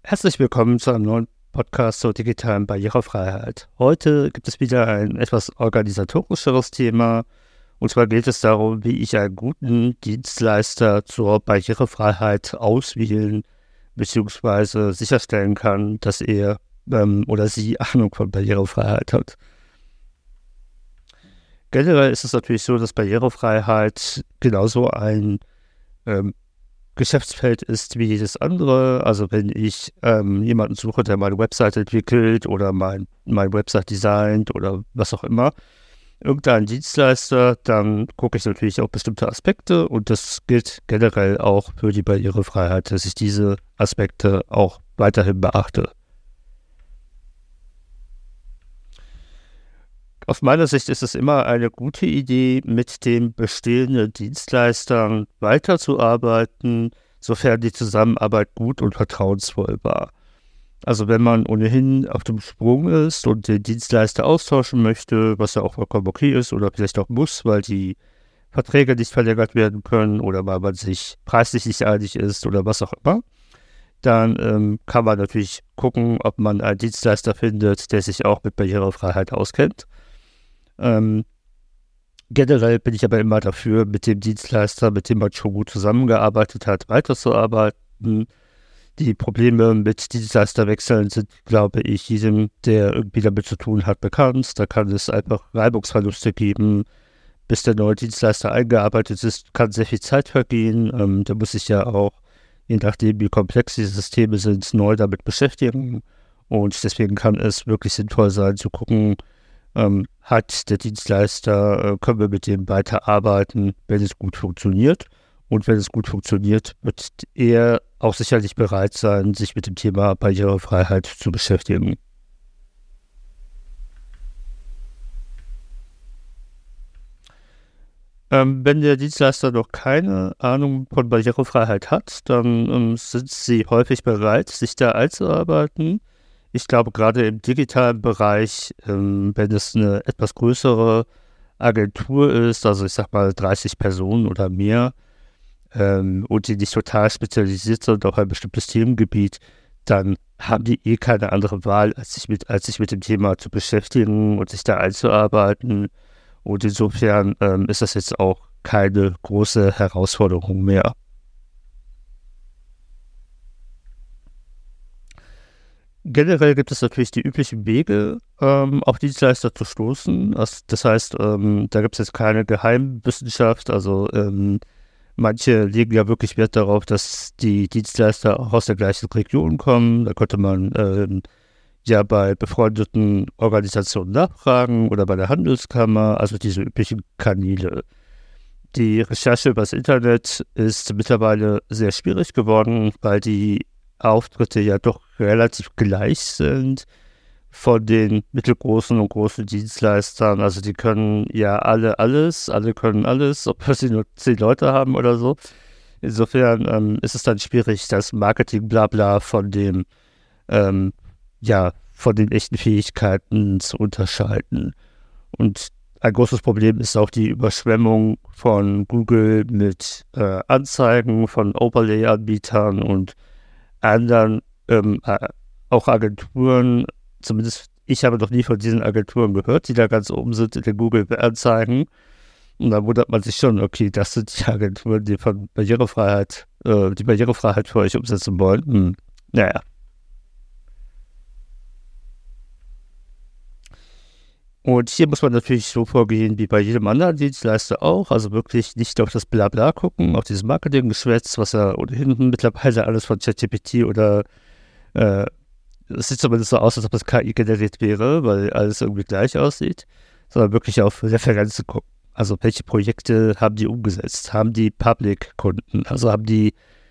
Herzlich willkommen zu einem neuen Podcast zur digitalen Barrierefreiheit. Heute gibt es wieder ein etwas organisatorischeres Thema. Und zwar geht es darum, wie ich einen guten Dienstleister zur Barrierefreiheit auswählen bzw. sicherstellen kann, dass er oder sie Ahnung von Barrierefreiheit hat. Generell ist es natürlich so, dass Barrierefreiheit genauso ein Geschäftsfeld ist wie jedes andere. Also wenn ich jemanden suche, der meine Website entwickelt oder mein Website designt oder was auch immer, irgendeinen Dienstleister, dann gucke ich natürlich auf bestimmte Aspekte und das gilt generell auch für die Barrierefreiheit, dass ich diese Aspekte auch weiterhin beachte. Aus meiner Sicht ist es immer eine gute Idee, mit den bestehenden Dienstleistern weiterzuarbeiten, sofern die Zusammenarbeit gut und vertrauensvoll war. Also wenn man ohnehin auf dem Sprung ist und den Dienstleister austauschen möchte, was ja auch vollkommen okay ist oder vielleicht auch muss, weil die Verträge nicht verlängert werden können oder weil man sich preislich nicht einig ist oder was auch immer, dann kann man natürlich gucken, ob man einen Dienstleister findet, der sich auch mit Barrierefreiheit auskennt. Generell bin ich aber immer dafür, mit dem Dienstleister, mit dem man schon gut zusammengearbeitet hat, weiterzuarbeiten. Die Probleme mit Dienstleisterwechseln sind, glaube ich, jedem, der irgendwie damit zu tun hat, bekannt. Da kann es einfach Reibungsverluste geben. Bis der neue Dienstleister eingearbeitet ist, kann sehr viel Zeit vergehen. Der muss sich ja auch, je nachdem wie komplex diese Systeme sind, neu damit beschäftigen. Und deswegen kann es wirklich sinnvoll sein, zu gucken, hat der Dienstleister, können wir mit dem weiterarbeiten, wenn es gut funktioniert. Und wenn es gut funktioniert, wird er auch sicherlich bereit sein, sich mit dem Thema Barrierefreiheit zu beschäftigen. Wenn der Dienstleister noch keine Ahnung von Barrierefreiheit hat, dann sind sie häufig bereit, sich da einzuarbeiten. Ich glaube, gerade im digitalen Bereich, wenn es eine etwas größere Agentur ist, also ich sag mal 30 Personen oder mehr, und die nicht total spezialisiert sind auf ein bestimmtes Themengebiet, dann haben die keine andere Wahl, als sich mit dem Thema zu beschäftigen und sich da einzuarbeiten. Und insofern ist das jetzt auch keine große Herausforderung mehr. Generell gibt es natürlich die üblichen Wege, auf Dienstleister zu stoßen. Das heißt, da gibt es jetzt keine Geheimwissenschaft. Also manche legen ja wirklich Wert darauf, dass die Dienstleister auch aus der gleichen Region kommen. Da könnte man ja bei befreundeten Organisationen nachfragen oder bei der Handelskammer, also diese üblichen Kanäle. Die Recherche übers Internet ist mittlerweile sehr schwierig geworden, weil die Auftritte ja doch relativ gleich sind von den mittelgroßen und großen Dienstleistern. Also die können ja alle können alles, ob sie nur 10 Leute haben oder so. Insofern ist es dann schwierig, das Marketing-Blabla von dem von den echten Fähigkeiten zu unterscheiden. Und ein großes Problem ist auch die Überschwemmung von Google mit Anzeigen von Overlay-Anbietern und anderen auch Agenturen. Zumindest ich habe noch nie von diesen Agenturen gehört, die da ganz oben sind in den Google-Anzeigen. Und da wundert man sich schon, okay, das sind die Agenturen, die von Barrierefreiheit, die Barrierefreiheit für euch umsetzen wollen. Naja. Und hier muss man natürlich so vorgehen wie bei jedem anderen Dienstleister auch, also wirklich nicht auf das Blabla gucken, auf dieses Marketing-Geschwätz, was ja ohnehin mittlerweile alles von ChatGPT oder es sieht zumindest so aus, als ob das KI generiert wäre, weil alles irgendwie gleich aussieht, sondern wirklich auf Referenzen gucken. Also welche Projekte haben die umgesetzt? Haben die Public-Kunden? Also haben die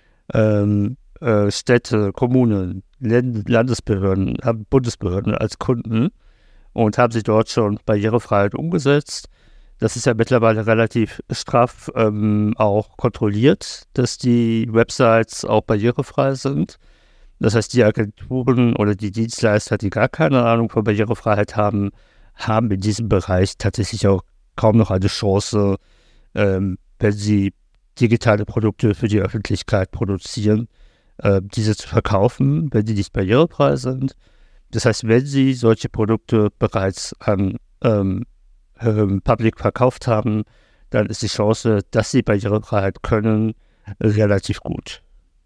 Städte, Kommunen, Landesbehörden, haben Bundesbehörden als Kunden? Und haben sie dort schon Barrierefreiheit umgesetzt. Das ist ja mittlerweile relativ straff auch kontrolliert, dass die Websites auch barrierefrei sind. Das heißt, die Agenturen oder die Dienstleister, die gar keine Ahnung von Barrierefreiheit haben, haben in diesem Bereich tatsächlich auch kaum noch eine Chance, wenn sie digitale Produkte für die Öffentlichkeit produzieren, diese zu verkaufen, wenn die nicht barrierefrei sind. Das heißt, wenn sie solche Produkte bereits an Public verkauft haben, dann ist die Chance, dass sie Barrierefreiheit können, relativ gut.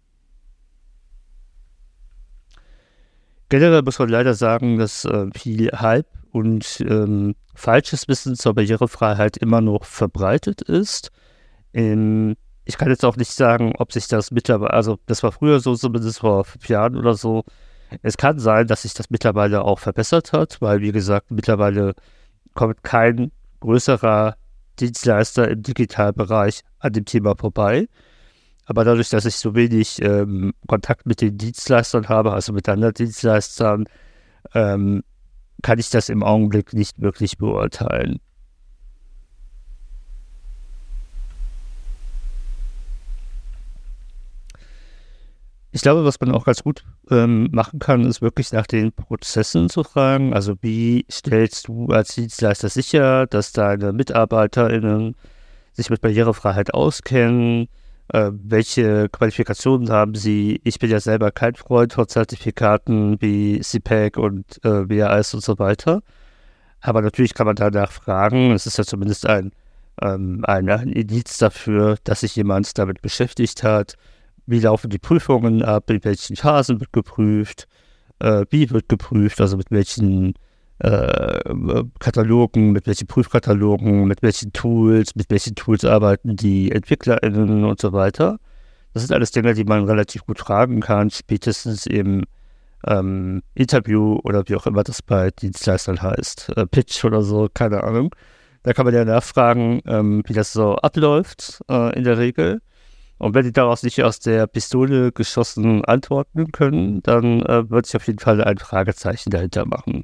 Generell muss man leider sagen, dass viel Hype und falsches Wissen zur Barrierefreiheit immer noch verbreitet ist. Ich kann jetzt auch nicht sagen, ob sich das mittlerweile, also das war früher so, zumindest vor 5 Jahren oder so. Es kann sein, dass sich das mittlerweile auch verbessert hat, weil, wie gesagt, mittlerweile kommt kein größerer Dienstleister im Digitalbereich an dem Thema vorbei. Aber dadurch, dass ich so wenig Kontakt mit den Dienstleistern habe, also mit anderen Dienstleistern, kann ich das im Augenblick nicht wirklich beurteilen. Ich glaube, was man auch ganz gut machen kann, ist wirklich nach den Prozessen zu fragen. Also wie stellst du als Dienstleister sicher, dass deine MitarbeiterInnen sich mit Barrierefreiheit auskennen? Welche Qualifikationen haben sie? Ich bin ja selber kein Freund von Zertifikaten wie CPAC und WAS und so weiter. Aber natürlich kann man danach fragen. Es ist ja zumindest ein Indiz dafür, dass sich jemand damit beschäftigt hat. Wie laufen die Prüfungen ab? In welchen Phasen wird geprüft? Wie wird geprüft? Also mit welchen Katalogen, mit welchen Prüfkatalogen, mit welchen Tools arbeiten die EntwicklerInnen und so weiter. Das sind alles Dinge, die man relativ gut fragen kann, spätestens im Interview oder wie auch immer das bei Dienstleistern heißt, Pitch oder so, keine Ahnung. Da kann man ja nachfragen, wie das so abläuft in der Regel. Und wenn die daraus nicht aus der Pistole geschossen antworten können, dann würde ich auf jeden Fall ein Fragezeichen dahinter machen.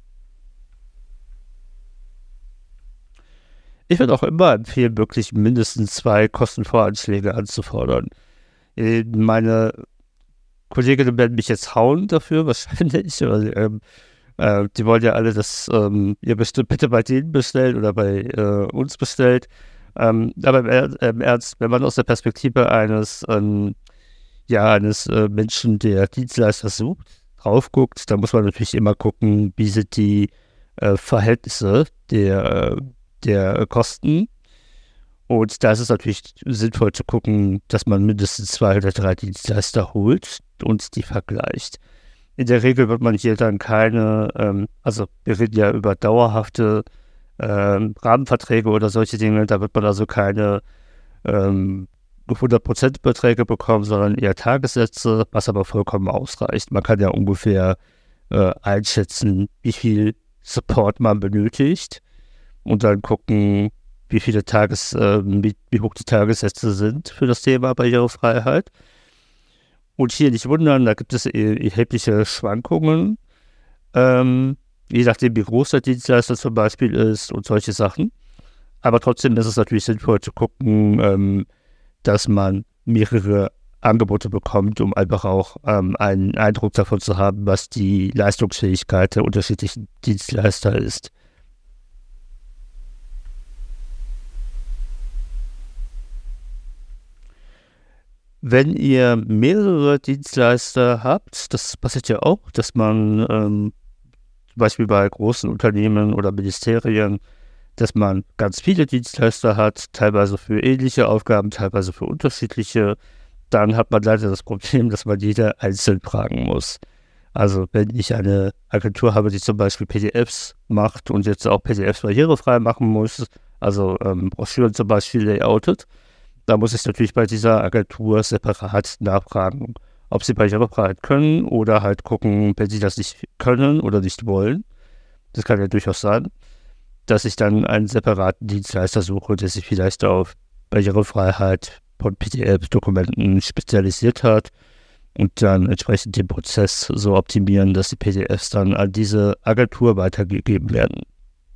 Ich würde auch immer empfehlen, wirklich mindestens 2 Kostenvoranschläge anzufordern. Meine Kolleginnen werden mich jetzt hauen dafür, wahrscheinlich. Weil, die wollen ja alle, dass ihr bestimmt bitte bei denen bestellt oder bei uns bestellt. Aber im Ernst, wenn man aus der Perspektive eines Menschen, der Dienstleister sucht, drauf guckt, dann muss man natürlich immer gucken, wie sind die Verhältnisse der Kosten. Und da ist es natürlich sinnvoll zu gucken, dass man mindestens 2 oder 3 Dienstleister holt und die vergleicht. In der Regel wird man hier dann keine, also wir reden ja über dauerhafte Rahmenverträge oder solche Dinge, da wird man also keine 100% Beträge bekommen, sondern eher Tagessätze, was aber vollkommen ausreicht. Man kann ja ungefähr einschätzen, wie viel Support man benötigt und dann gucken, wie hoch die Tagessätze sind für das Thema Barrierefreiheit. Und hier nicht wundern, da gibt es erhebliche Schwankungen, je nachdem, wie groß der Dienstleister zum Beispiel ist und solche Sachen. Aber trotzdem ist es natürlich sinnvoll zu gucken, dass man mehrere Angebote bekommt, um einfach auch einen Eindruck davon zu haben, was die Leistungsfähigkeit der unterschiedlichen Dienstleister ist. Wenn ihr mehrere Dienstleister habt, das passiert ja auch, dass man zum Beispiel bei großen Unternehmen oder Ministerien, dass man ganz viele Dienstleister hat, teilweise für ähnliche Aufgaben, teilweise für unterschiedliche, dann hat man leider das Problem, dass man jeder einzeln fragen muss. Also wenn ich eine Agentur habe, die zum Beispiel PDFs macht und jetzt auch PDFs barrierefrei machen muss, also Broschüren zum Beispiel layoutet, da muss ich natürlich bei dieser Agentur separat nachfragen, ob sie Barrierefreiheit können oder halt gucken, wenn sie das nicht können oder nicht wollen. Das kann ja durchaus sein, dass ich dann einen separaten Dienstleister suche, der sich vielleicht auf Barrierefreiheit von PDF-Dokumenten spezialisiert hat und dann entsprechend den Prozess so optimieren, dass die PDFs dann an diese Agentur weitergegeben werden.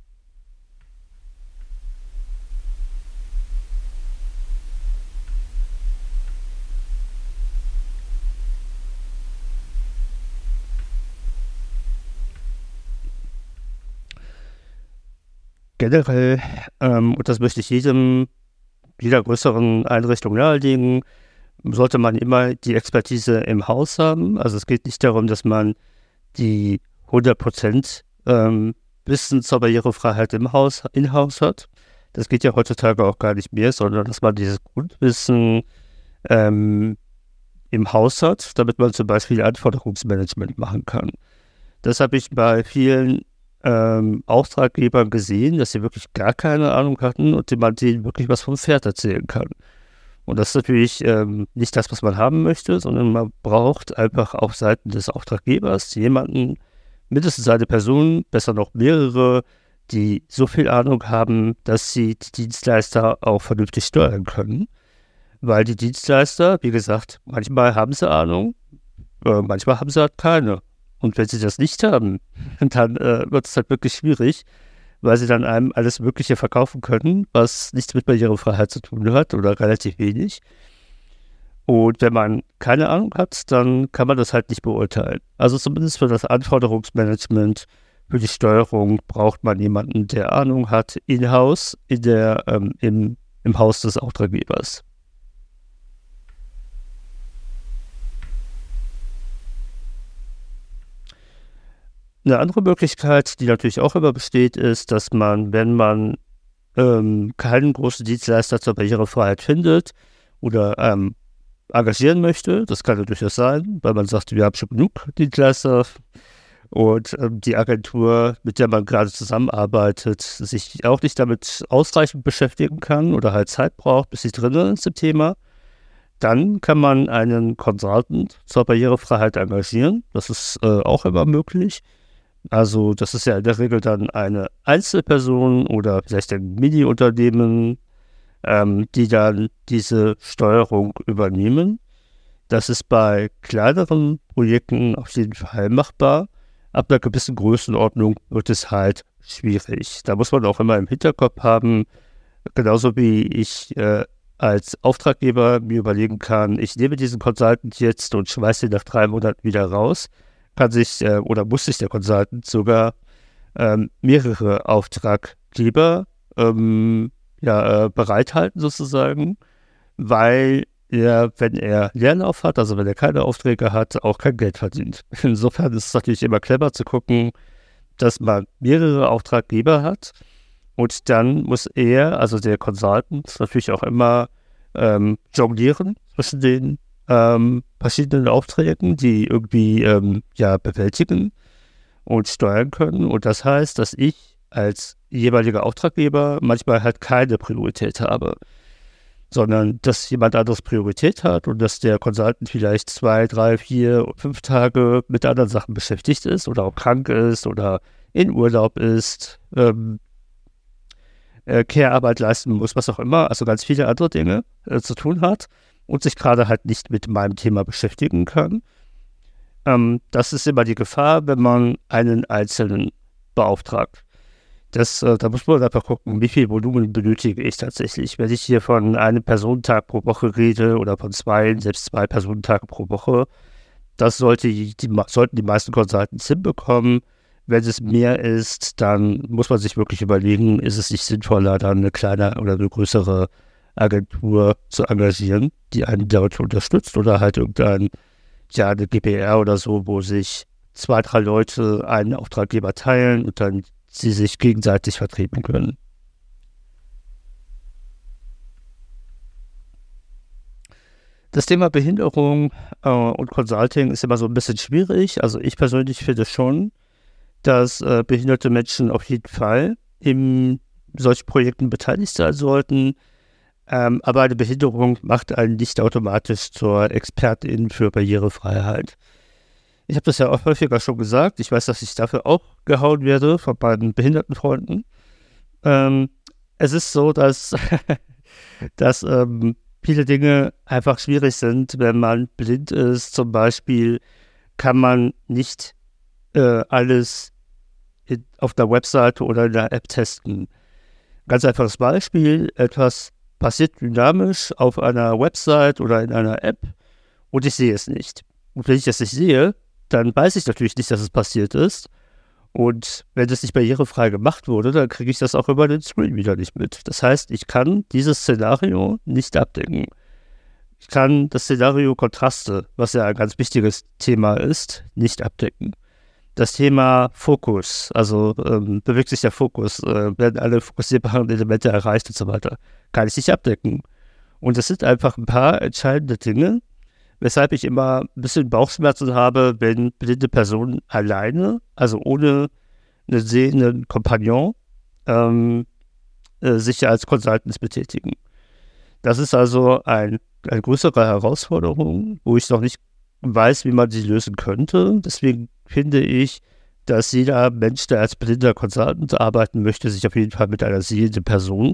Generell, und das möchte ich jeder größeren Einrichtung nahelegen, sollte man immer die Expertise im Haus haben. Also es geht nicht darum, dass man die 100% Wissen zur Barrierefreiheit in-house hat. Das geht ja heutzutage auch gar nicht mehr, sondern dass man dieses Grundwissen im Haus hat, damit man zum Beispiel Anforderungsmanagement machen kann. Das habe ich bei vielen Auftraggebern gesehen, dass sie wirklich gar keine Ahnung hatten und man denen wirklich was vom Pferd erzählen kann. Und das ist natürlich nicht das, was man haben möchte, sondern man braucht einfach auf Seiten des Auftraggebers jemanden, mindestens eine Person, besser noch mehrere, die so viel Ahnung haben, dass sie die Dienstleister auch vernünftig steuern können. Weil die Dienstleister, wie gesagt, manchmal haben sie Ahnung, manchmal haben sie halt keine. Und wenn sie das nicht haben, dann wird es halt wirklich schwierig, weil sie dann einem alles Mögliche verkaufen können, was nichts mit Barrierefreiheit zu tun hat oder relativ wenig. Und wenn man keine Ahnung hat, dann kann man das halt nicht beurteilen. Also zumindest für das Anforderungsmanagement, für die Steuerung braucht man jemanden, der Ahnung hat, in-house, im Haus des Auftraggebers. Eine andere Möglichkeit, die natürlich auch immer besteht, ist, dass man, wenn man keinen großen Dienstleister zur Barrierefreiheit findet oder engagieren möchte, das kann ja durchaus sein, weil man sagt, wir haben schon genug Dienstleister und die Agentur, mit der man gerade zusammenarbeitet, sich auch nicht damit ausreichend beschäftigen kann oder halt Zeit braucht, bis sie drin ist im Thema, dann kann man einen Consultant zur Barrierefreiheit engagieren. Das ist auch immer möglich. Also das ist ja in der Regel dann eine Einzelperson oder vielleicht ein Mini-Unternehmen, die dann diese Steuerung übernehmen. Das ist bei kleineren Projekten auf jeden Fall machbar. Ab einer gewissen Größenordnung wird es halt schwierig. Da muss man auch immer im Hinterkopf haben, genauso wie ich als Auftraggeber mir überlegen kann, ich nehme diesen Consultant jetzt und schmeiße ihn nach 3 Monaten wieder raus, kann sich oder muss sich der Consultant sogar mehrere Auftraggeber bereithalten sozusagen, weil er, wenn er Leerlauf hat, also wenn er keine Aufträge hat, auch kein Geld verdient. Insofern ist es natürlich immer clever zu gucken, dass man mehrere Auftraggeber hat und dann muss er, also der Consultant, natürlich auch immer jonglieren zwischen den verschiedenen Aufträgen, die irgendwie bewältigen und steuern können. Und das heißt, dass ich als jeweiliger Auftraggeber manchmal halt keine Priorität habe, sondern dass jemand anderes Priorität hat und dass der Consultant vielleicht 2, 3, 4, 5 Tage mit anderen Sachen beschäftigt ist oder auch krank ist oder in Urlaub ist, Care-Arbeit leisten muss, was auch immer, also ganz viele andere Dinge zu tun hat und sich gerade halt nicht mit meinem Thema beschäftigen kann. Das ist immer die Gefahr, wenn man einen Einzelnen beauftragt. Da muss man einfach gucken, wie viel Volumen benötige ich tatsächlich. Wenn ich hier von einem Personentag pro Woche rede oder von 2, selbst 2 Personentage pro Woche, das sollten die meisten Consultants hinbekommen. Wenn es mehr ist, dann muss man sich wirklich überlegen, ist es nicht sinnvoller, dann eine kleine oder eine größere Agentur zu engagieren, die einen damit unterstützt oder halt eine GbR oder so, wo sich 2, 3 Leute einen Auftraggeber teilen und dann sie sich gegenseitig vertreten können. Das Thema Behinderung und Consulting ist immer so ein bisschen schwierig. Also ich persönlich finde schon, dass behinderte Menschen auf jeden Fall in solchen Projekten beteiligt sein sollten. Aber eine Behinderung macht einen nicht automatisch zur Expertin für Barrierefreiheit. Ich habe das ja auch häufiger schon gesagt. Ich weiß, dass ich dafür auch gehauen werde von meinen behinderten Freunden. Es ist so, dass, dass viele Dinge einfach schwierig sind, wenn man blind ist. Zum Beispiel kann man nicht alles auf der Webseite oder in der App testen. Ganz einfaches Beispiel, etwas passiert dynamisch auf einer Website oder in einer App und ich sehe es nicht. Und wenn ich das nicht sehe, dann weiß ich natürlich nicht, dass es passiert ist. Und wenn das nicht barrierefrei gemacht wurde, dann kriege ich das auch über den Screen wieder nicht mit. Das heißt, ich kann dieses Szenario nicht abdecken. Ich kann das Szenario Kontraste, was ja ein ganz wichtiges Thema ist, nicht abdecken. Das Thema Fokus, also bewegt sich der Fokus, werden alle fokussierbaren Elemente erreicht und so weiter, kann ich nicht abdecken. Und es sind einfach ein paar entscheidende Dinge, weshalb ich immer ein bisschen Bauchschmerzen habe, wenn blinde Personen alleine, also ohne einen sehenden Kompagnon, sich als Consultants betätigen. Das ist also eine größere Herausforderung, wo ich noch nicht weiß, wie man sie lösen könnte. Deswegen finde ich, dass jeder Mensch, der als blinder Consultant arbeiten möchte, sich auf jeden Fall mit einer sehenden Person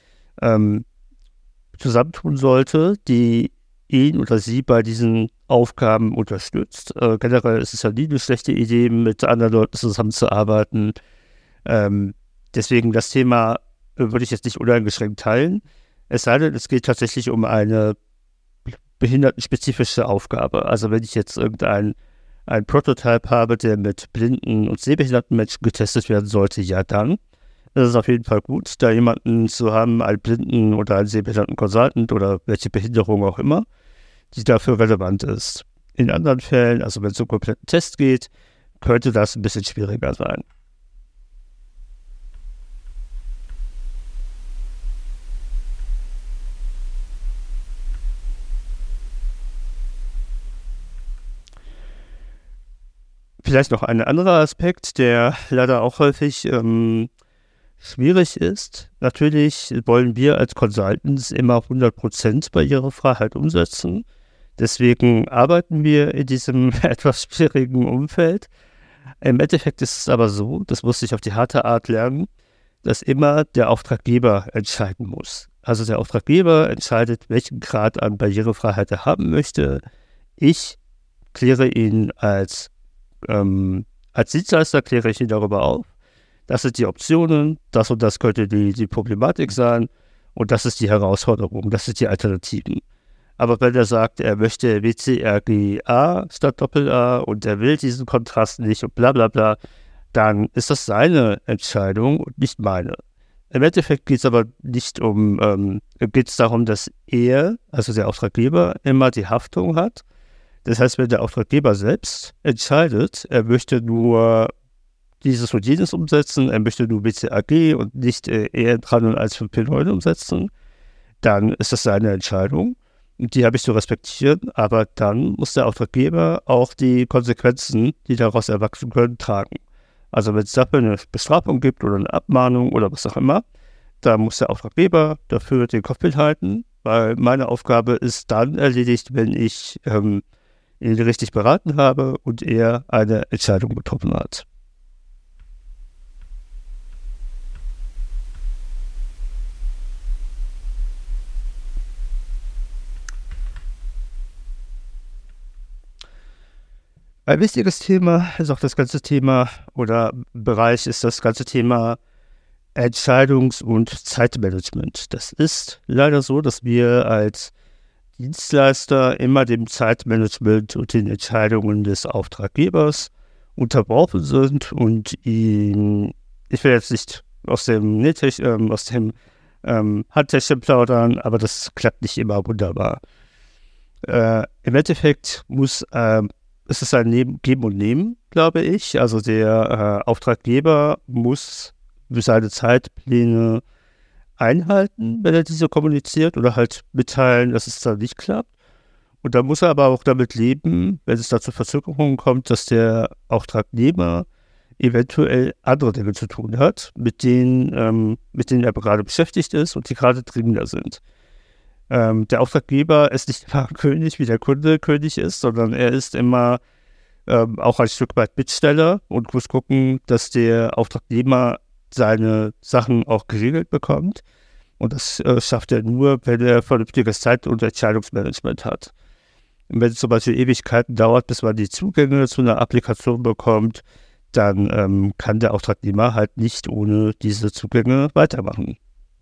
zusammentun sollte, die ihn oder sie bei diesen Aufgaben unterstützt. Generell ist es ja nie eine schlechte Idee, mit anderen Leuten zusammenzuarbeiten. Deswegen das Thema würde ich jetzt nicht uneingeschränkt teilen. Es sei denn, es geht tatsächlich um eine behindertenspezifische Aufgabe. Also wenn ich jetzt ein Prototype habe, der mit blinden und sehbehinderten Menschen getestet werden sollte, ja dann. Das ist auf jeden Fall gut, da jemanden zu haben, einen blinden oder einen sehbehinderten Consultant oder welche Behinderung auch immer, die dafür relevant ist. In anderen Fällen, also wenn es um einen kompletten Test geht, könnte das ein bisschen schwieriger sein. Vielleicht noch ein anderer Aspekt, der leider auch häufig schwierig ist. Natürlich wollen wir als Consultants immer 100% Barrierefreiheit umsetzen. Deswegen arbeiten wir in diesem etwas schwierigen Umfeld. Im Endeffekt ist es aber so, das musste ich auf die harte Art lernen, dass immer der Auftraggeber entscheiden muss. Also der Auftraggeber entscheidet, welchen Grad an Barrierefreiheit er haben möchte. Ich kläre ihn als Dienstleister, kläre ich ihn darüber auf. Das sind die Optionen, das und das könnte die Problematik sein und das ist die Herausforderung, das sind die Alternativen. Aber wenn er sagt, er möchte WCRG-A statt Doppel-A und er will diesen Kontrast nicht und bla bla bla, dann ist das seine Entscheidung und nicht meine. Im Endeffekt geht es aber nicht geht es darum, dass er, also der Auftraggeber, immer die Haftung hat. Das heißt, wenn der Auftraggeber selbst entscheidet, er möchte nur dieses und jenes umsetzen, er möchte nur WCAG und nicht EN30159 umsetzen, dann ist das seine Entscheidung. Und die habe ich zu respektieren, aber dann muss der Auftraggeber auch die Konsequenzen, die daraus erwachsen können, tragen. Also wenn es dafür eine Bestrafung gibt oder eine Abmahnung oder was auch immer, dann muss der Auftraggeber dafür den Kopf halten, weil meine Aufgabe ist dann erledigt, wenn ich ihn richtig beraten habe und er eine Entscheidung getroffen hat. Ein wichtiges Thema ist auch das ganze Thema oder Bereich ist das ganze Thema Entscheidungs- und Zeitmanagement. Das ist leider so, dass wir als Dienstleister immer dem Zeitmanagement und den Entscheidungen des Auftraggebers unterworfen sind und ihn, ich will jetzt nicht aus dem Handtäschchen plaudern, aber das klappt nicht immer wunderbar. Im Endeffekt ist es ein Geben und Nehmen, glaube ich. Also der Auftraggeber muss seine Zeitpläne einhalten, wenn er diese kommuniziert oder halt mitteilen, dass es da nicht klappt. Und dann muss er aber auch damit leben, wenn es da zu Verzögerungen kommt, dass der Auftragnehmer eventuell andere Dinge zu tun hat, mit denen er gerade beschäftigt ist und die gerade dringender sind. Der Auftraggeber ist nicht immer König, wie der Kunde König ist, sondern er ist immer auch ein Stück weit Bittsteller und muss gucken, dass der Auftragnehmer seine Sachen auch geregelt bekommt. Und das schafft er nur, wenn er vernünftiges Zeit- und Entscheidungsmanagement hat. Und wenn es zum Beispiel Ewigkeiten dauert, bis man die Zugänge zu einer Applikation bekommt, dann kann der Auftragnehmer halt nicht ohne diese Zugänge weitermachen.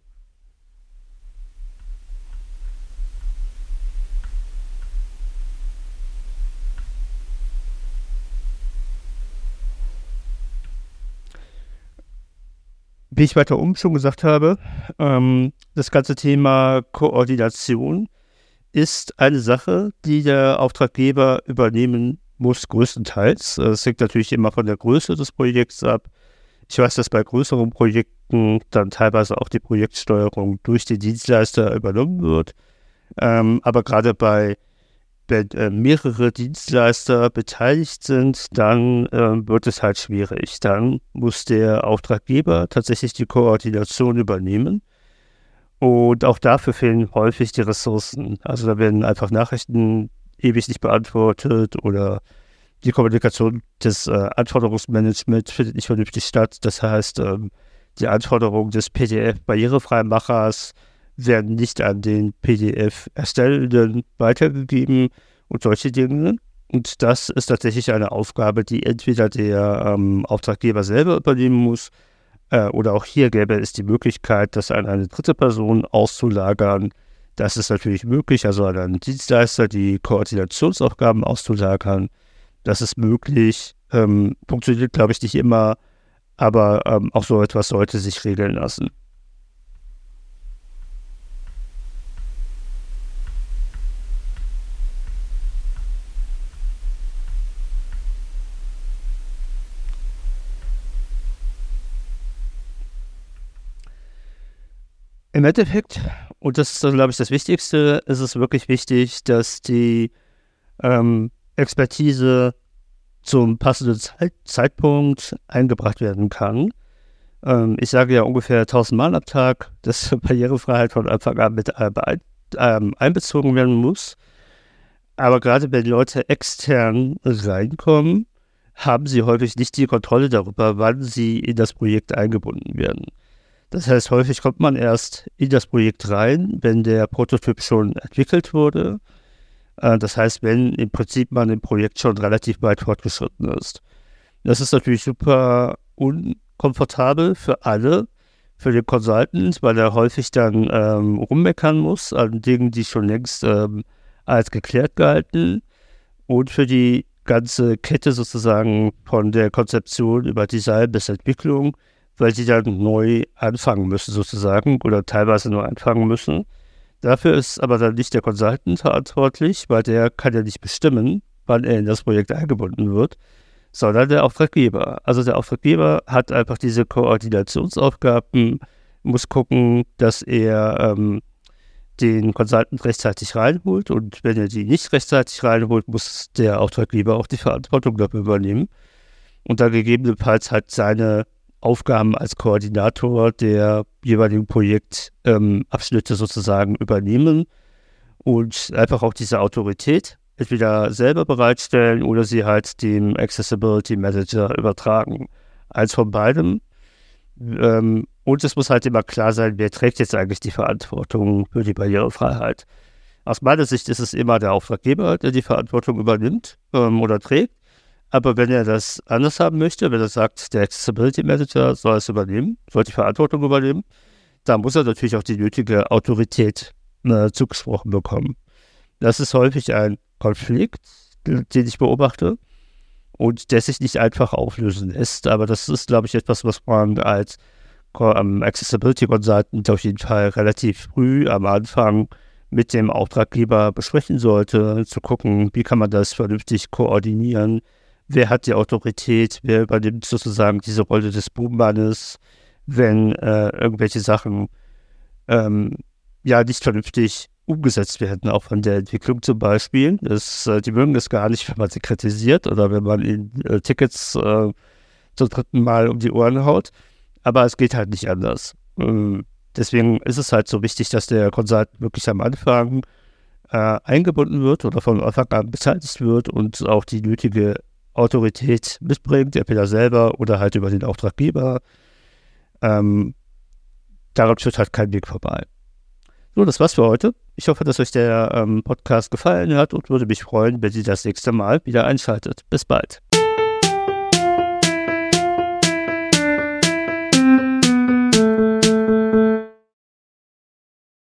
Wie ich weiter oben schon gesagt habe, das ganze Thema Koordination ist eine Sache, die der Auftraggeber übernehmen muss, größtenteils. Es hängt natürlich immer von der Größe des Projekts ab. Ich weiß, dass bei größeren Projekten dann teilweise auch die Projektsteuerung durch den Dienstleister übernommen wird. Aber gerade wenn mehrere Dienstleister beteiligt sind, dann wird es halt schwierig. Dann muss der Auftraggeber tatsächlich die Koordination übernehmen. Und auch dafür fehlen häufig die Ressourcen. Also da werden einfach Nachrichten ewig nicht beantwortet oder die Kommunikation des Anforderungsmanagements findet nicht vernünftig statt. Das heißt, die Anforderungen des PDF-Barrierefreimachers werden nicht an den PDF-Erstellenden weitergegeben und solche Dinge. Und das ist tatsächlich eine Aufgabe, die entweder der Auftraggeber selber übernehmen muss, oder auch hier gäbe es die Möglichkeit, das an eine dritte Person auszulagern. Das ist natürlich möglich, also an einen Dienstleister die Koordinationsaufgaben auszulagern. Das ist möglich, funktioniert, glaube ich, nicht immer, aber auch so etwas sollte sich regeln lassen. Im Endeffekt, und das ist, glaube ich, das Wichtigste, ist es wirklich wichtig, dass die Expertise zum passenden Zeitpunkt eingebracht werden kann. Ich sage ja ungefähr 1000 Mal am Tag, dass Barrierefreiheit von Anfang an mit einbezogen werden muss. Aber gerade wenn Leute extern reinkommen, haben sie häufig nicht die Kontrolle darüber, wann sie in das Projekt eingebunden werden. Das heißt, häufig kommt man erst in das Projekt rein, wenn der Prototyp schon entwickelt wurde. Das heißt, wenn im Prinzip man im Projekt schon relativ weit fortgeschritten ist. Das ist natürlich super unkomfortabel für alle, für den Consultant, weil er häufig dann rummeckern muss an Dingen, die schon längst als geklärt galten. Und für die ganze Kette sozusagen von der Konzeption über Design bis Entwicklung, weil sie dann neu anfangen müssen sozusagen oder teilweise neu anfangen müssen. Dafür ist aber dann nicht der Consultant verantwortlich, weil der kann ja nicht bestimmen, wann er in das Projekt eingebunden wird, sondern der Auftraggeber. Also der Auftraggeber hat einfach diese Koordinationsaufgaben, muss gucken, dass er den Consultant rechtzeitig reinholt und wenn er die nicht rechtzeitig reinholt, muss der Auftraggeber auch die Verantwortung dafür übernehmen und dann gegebenenfalls halt seine Aufgaben als Koordinator der jeweiligen Projektabschnitte sozusagen übernehmen und einfach auch diese Autorität entweder selber bereitstellen oder sie halt dem Accessibility Manager übertragen. Eins von beidem. Und es muss halt immer klar sein, wer trägt jetzt eigentlich die Verantwortung für die Barrierefreiheit. Aus meiner Sicht ist es immer der Auftraggeber, der die Verantwortung übernimmt oder trägt. Aber wenn er das anders haben möchte, wenn er sagt, der Accessibility Manager soll es übernehmen, soll die Verantwortung übernehmen, dann muss er natürlich auch die nötige Autorität zugesprochen bekommen. Das ist häufig ein Konflikt, den ich beobachte und der sich nicht einfach auflösen lässt. Aber das ist, glaube ich, etwas, was man als Accessibility Consultant auf jeden Fall relativ früh am Anfang mit dem Auftraggeber besprechen sollte, zu gucken, wie kann man das vernünftig koordinieren. Wer hat die Autorität? Wer übernimmt sozusagen diese Rolle des Buhmannes, wenn irgendwelche Sachen nicht vernünftig umgesetzt werden, auch von der Entwicklung zum Beispiel. Die mögen das gar nicht, wenn man sie kritisiert oder wenn man ihnen Tickets zum dritten Mal um die Ohren haut. Aber es geht halt nicht anders. Deswegen ist es halt so wichtig, dass der Consultant wirklich am Anfang eingebunden wird oder von Anfang an beteiligt wird und auch die nötige Autorität mitbringt, entweder selber oder halt über den Auftraggeber. Daran führt halt kein Weg vorbei. So, das war's für heute. Ich hoffe, dass euch der Podcast gefallen hat und würde mich freuen, wenn ihr das nächste Mal wieder einschaltet. Bis bald.